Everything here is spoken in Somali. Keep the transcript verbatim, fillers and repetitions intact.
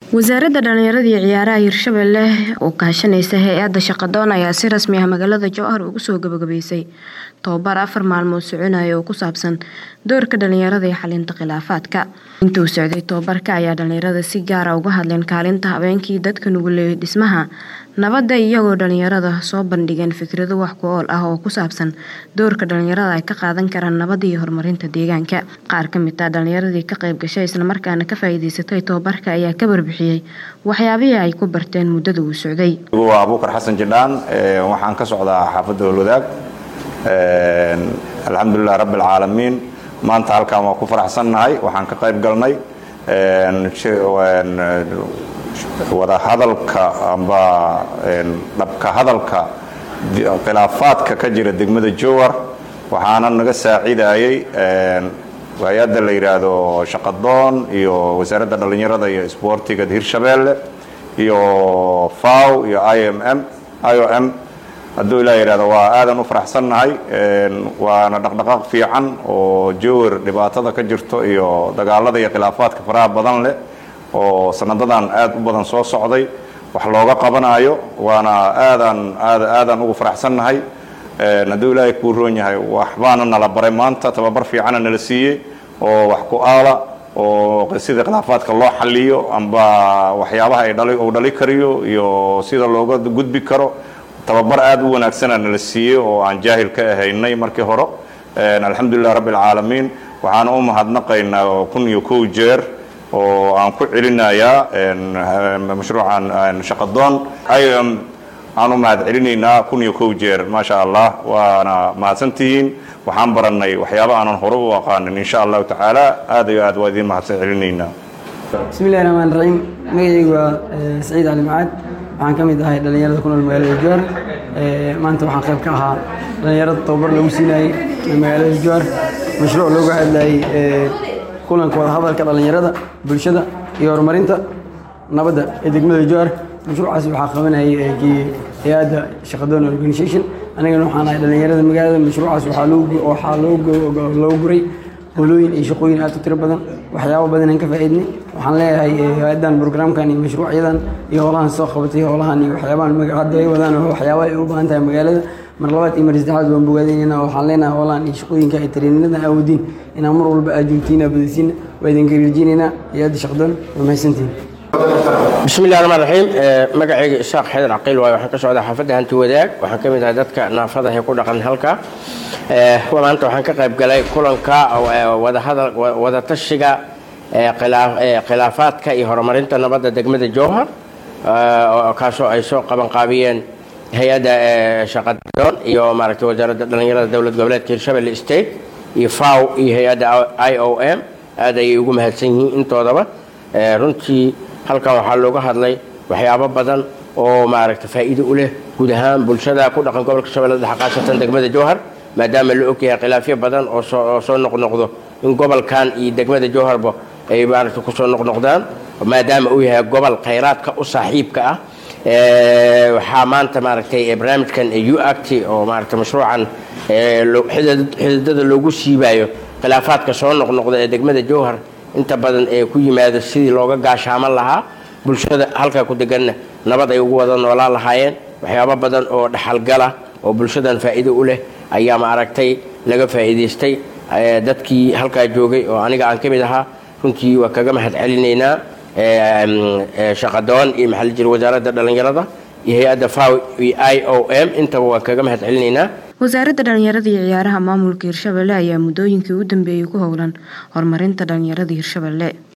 wasaaradda dhalinyarada iyo ciyaaraha Hirshabelle oo kaashanaysa hay'adda shaqadoon ayaa si rasmi ah magaalada Jowhar ugu soo gabagabeysay tababar afar maalmood soconaya oo ku saabsan doorka dhalinyarada ee xalinta khilaafaadka. Intuu socday tababarka ayaa dhalinyarada si gaar ah uga hadleen kaalinta habeenkii dadka nugul dhismaha nabadda iyagoo dhalinyarada soo bandhigeen fikrado wax ku ool ah oo ku saabsan doorka dhalinyarada ay ka qaadan karaan nabadda iyo horumarinta deegaanka. Qaar ka mid ah dhalinyaradii ka qayb gashay isla markaana ka faa'iideysatay tababarka ayaa ka warbixiyay waxyaabihii ay ku barteen muddada uu socday. Waa Abuukar Xasan Jidaan waxaan ka socdaa xaafadda Wadaag. Alxamdulillaah rabbil caalamiin maanta halkaan waa ku faraxsanahay waxaan ka qayb galnay wada hadalka amba dhabka hadalka khilaafaadka ka jira degmada Jowhar waxaana naga saacidayay hay'adda la yiraahdo shaqadoon iyo wasaaradda dhalinyarada iyo isboortiga Hirshabelle iyo F A O iyo I M M I O M hadduu ilaa yiraahdo waa aadan u faraxsanahay waana dhaqdhaqaaq fiican oo Jowhar dhibaatada ka jirto iyo dagaalada iyo khilaafaadka faraha badan leh oo sanadadan aad u badan soo socday wax looga qabanayo waana aadan aadan ugu faraxsanahay hadduu ilaahay ku roon yahay waxbaana nala baray maanta tababar fiican nala siiyay oo wax ku aala oo sida khilaafaadka loo xalliyo amba waxyaabaha ay dhalay oo dhali kariyo iyo sida looga gudbi karo tababar aad u wanaagsan nala siiyay oo aan jaahil ka ahaynay markii hore alxamdulillaah rabbil caalamiin waxaan u mahadnaqaynaa kun iyo kow jeer oo aan ku celinayaa mashruucan shaqadoon ayam aan u mahad celinaynaa kun iyo kow jeer ma sha Allah waana mahadsantihiin waxaan baranay waxyaabo aan hore u aqaanin insha Allah taala aad iyo aad waa idin mahadsan celinaynaa. Bismillahir Rahmanir Rahim magacaygu waa Saciid Ali Macaad waxaan ka mid ahay dhalinyarada ku nool magaalada Jowhar maanta waxaan qayb ka ahaa dhalinyarada tababar lagu siinayay magaalada Jowhar mashruuc looga hadlayay kulanka wada hadalka dhalinyarada bulshada iyo horumarinta nabadda ee degmada Jowhar. mashruucaas waxaa qabanayay hay'adda shaqadoon organization anigana waxaan ahay dhalinyarada magaalada. mashruucaas waxaa loo waxaa loo guray howlooyin iyo shaqooyin aad u tiro badan waxyaabo badan aan ka faa'iidnay. waxaan leeyahay hay'adan programkan iyo mashruucyadan iyo howlahan soo qabatay howlahan iyo waxyaabahan magaalada ay wadaan waxyaabo ay u baahan tahay magaalada mar labaad iyo mar saddexaad waan bogaadayna waxaan leenahay howlahan iyo shaqooyinka ay tareeninada awoodin inaan mar walba ajoogtiina badisiin waa idin gaarjinayna hay'adda shaqadoon waa mahadsantiin. bismillahir rahmanir rahim magacayga Isaaq Xeedar Caqiil waayo waxaan ka socdaa xaafadda Hanti Wadaag waxaan ka mid ahay dadka naafada ee ku dhaqan halka ee maanta waxaan ka qayb galay kulanka wada hadal wada tashiga ee khilaafaadka iyo horumarinta nabadda degmada Jowhar oo kaasoo ay soo qaban qaabiyeen hay'adda shaqadoon iyo maaragtay wasaaradda dhalinyarada dawlad goboleedka Hirshabelle State iyo F A O iyo hay'adda I O M aad ay ugu mahadsan yihiin intoodaba runtii halkan waxaa looga hadlay waxyaabo badan oo maaragtay faa'iido u leh guud ahaan bulshada ku dhaqan gobolka Shabeellaha Dhexe qaasatan degmada Jowhar maadaama la ogyahay khilaafyo badan oo soo soo noqnoqdo in gobolkan iyo degmada Jowharba ay maaragtay ku soo noqnoqdaan maadaama uu yahay gobol khayraadka u saaxiibka ah ee waxa maanta maaragtay barnaamijkan U Act oo maaragtay mashruucan xididada loogu siibayo khilaafaadka soo noqnoqda ee degmada Jowhar inta badan ee ku yimaado sidii looga gaashaaman lahaa bulshada halka ku degan nabad ay ugu wada noolaan lahaayeen waxyaabo badan oo dhaxal gala oo bulshadan faa'iido u leh ayaa ma aragtay laga faa'iideystay dadkii halka joogay oo aniga aan kamid ahaa runtii waa kaga mahad celinaynaa shaqadoon iyo maxalli jir wasaaradda dhalinyarada iyo hay'adda F A O iyo I O M intaba waa kaga mahad celinaynaa. wasaaradda dhalinyarada iyo ciyaaraha maamulka Hirshabelle ayaa muddooyinkii u dambeeyay ku howlan horumarinta dhalinyarada Hirshabelle.